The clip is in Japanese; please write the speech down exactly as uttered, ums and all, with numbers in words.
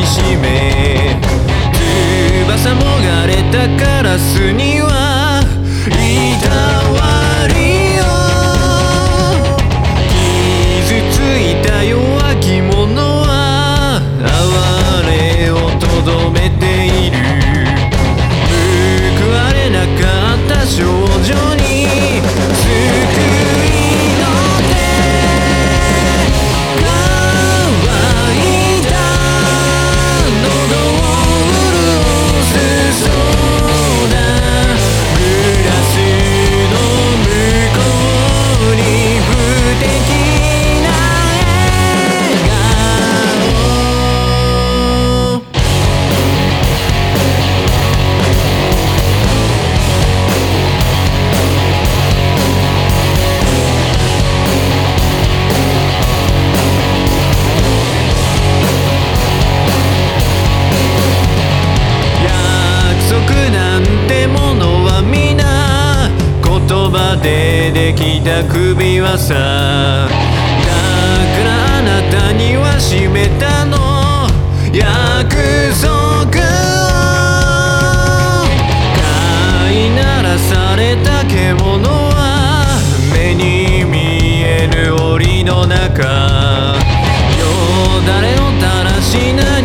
しめ、翼もがれたカラスにはいたわりよ。傷ついた弱き者は哀れをとどめている。報われなかった少女に救いの手、乾いた喉を潤すそうだ。グラスの向こうに不敵な笑顔。なんてものは皆言葉でできた首輪さ。だからあなたには締めたの約束を。飼いならされた獣は目に見えぬ檻の中。よだれを垂らしない